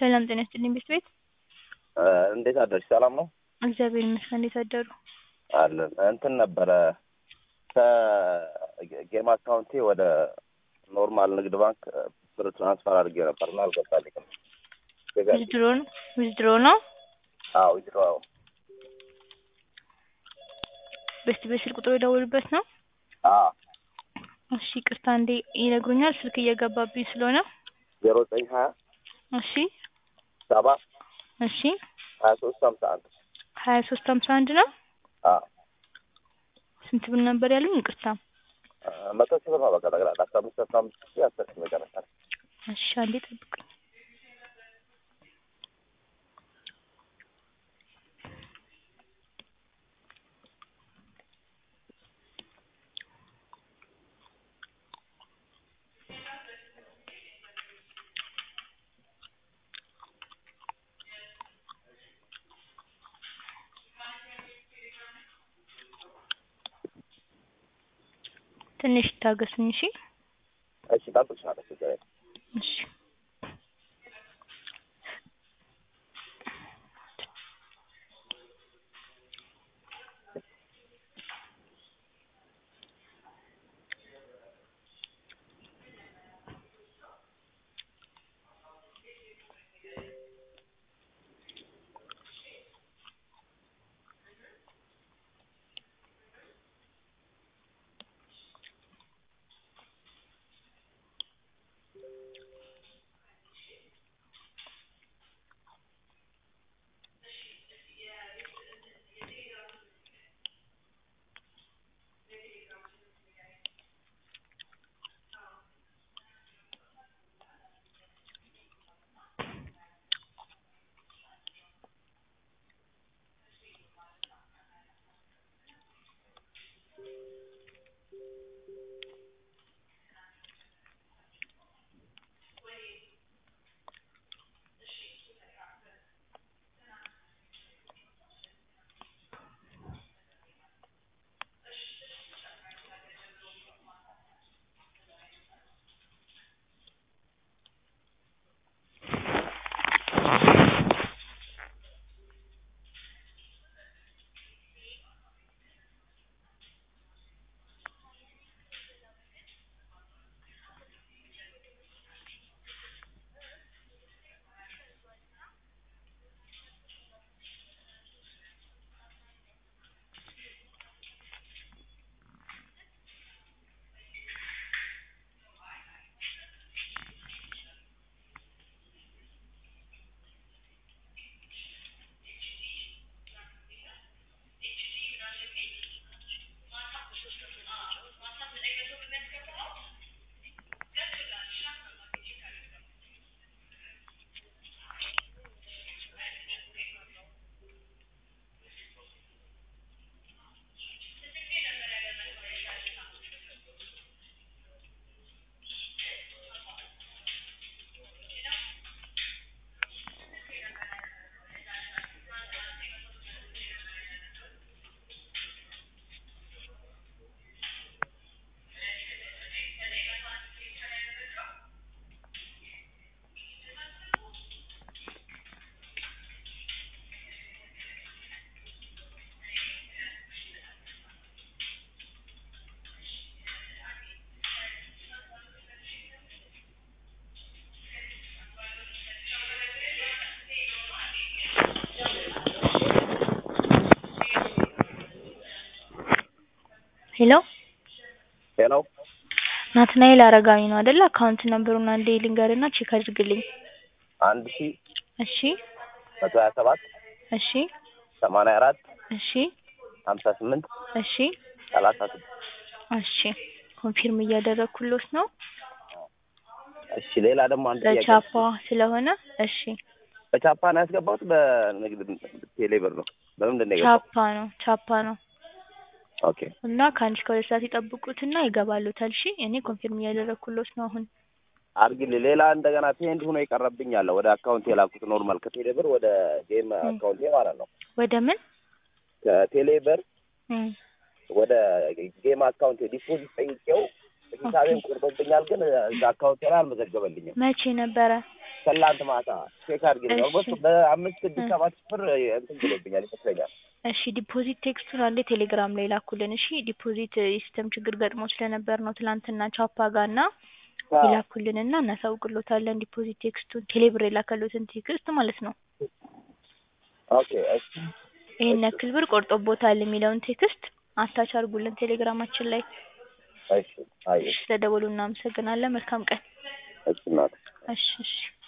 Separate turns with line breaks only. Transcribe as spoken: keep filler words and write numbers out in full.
ሰላም ጤና ይስጥልኝ ቤት
እንዴት አደርሽ? ሰላም ነው?
እግዚአብሔር ይመስገን። እንዴት አደሩ?
አለን እንትን ነበረ ከጌም አካውንቴ ወደ ኖርማል ንግድ ባንክ ብር ትራንስፈር አድርጌ ነበርና አልገባልኝም።
ዊዝድሮ ነው ዊዝድሮ ነው?
አዎ ዊዝድሮ።
በስቲ በስልክ ቁጥሩ የደወሉበት ነው?
አዎ።
እሺ ይቅርታ እንዴ ይነግሩኛል? ስልክ እየገባብኝ ስለሆነ
ዜሮ ዘጠኝ ሀያ
እሺ
ሰባ
እሺ
ሀያ ሶስት ሀምሳ አንድ
ሀያ ሶስት ሀምሳ አንድ ነው?
አዎ።
ስንት ብር ነበር ያሉኝ? ይቅርታ
መቶ ሺህ ብር ነው በቃ ጠቅላላ አስራ አምስት አስራ አምስት ሺህ አስር ሺህ መጨረሻ።
እሺ አንዴ ጠብቁኝ። ትንሽ ታገሱኝ እሺ።
እሺ ታጥቻለሁ ችግር የለም።
እሺ ሄሎ
ሄሎ
ናትናኤል አረጋዊ ነው አይደል? አካውንት ነምበሩን አንዴ ልንገርና ቼክ አድርግልኝ።
አንድ ሺህ
እሺ
መቶ ሀያ ሰባት
እሺ
ሰማንያ አራት
እሺ
ሀምሳ ስምንት
እሺ
ሰላሳ ስድስት
እሺ ኮንፊርም እያደረኩልዎት ነው።
እሺ ሌላ ደግሞ አንድ ጥያቄ
በቻፓ ስለሆነ እሺ
በቻፓ ነው ያስገባሁት በንግድ ቴሌ ብር ነው? በምንድን ነው የገባው?
ቻፓ ነው ቻፓ ነው።
ኦኬ
እና ከአንድ እስከ ሁለት ሰዓት ይጠብቁትና ይገባሉታል። እሺ እኔ ኮንፊርም እያደረኩልዎት ነው አሁን።
አድርግልኝ። ሌላ እንደገና ፔንድ ሆኖ የቀረብኝ አለ ወደ አካውንቴ የላኩት ኖርማል ከቴሌ ብር ወደ ጌም አካውንቴ ማለት ነው።
ወደ ምን?
ከቴሌ ብር
እም
ወደ ጌም አካውንቴ ዲፖዚት ጠይቄው ሂሳቤን ቆርጦብኛል ግን እዛ አካውንት ላይ አልመዘገበልኝም።
መቼ ነበረ?
ትላንት ማታ ቼክ አድርጌ ነው
እሺ
በአምስት ስድስት ሰባት ብር እንትን ብሎብኛል ይመስለኛል።
እሺ ዲፖዚት ቴክስቱን አንዴ ቴሌግራም ላይ ላኩልን። እሺ ዲፖዚት ሲስተም ችግር ገጥሞ ስለነበር ነው ትላንትና ቻፓ ጋርና ይላኩልንና እናሳውቅሎታለን። ዲፖዚት ቴክስቱን ቴሌብር የላከሉትን ቴክስት ማለት ነው።
ኦኬ እሺ
ይሄን ያክል ብር ቆርጦቦታል የሚለውን ቴክስት አታች አድርጉልን ቴሌግራማችን ላይ።
እሺ አይ
ስለደወሉ እናመሰግናለን። መልካም ቀን።
እሺ እናት
እሺ እሺ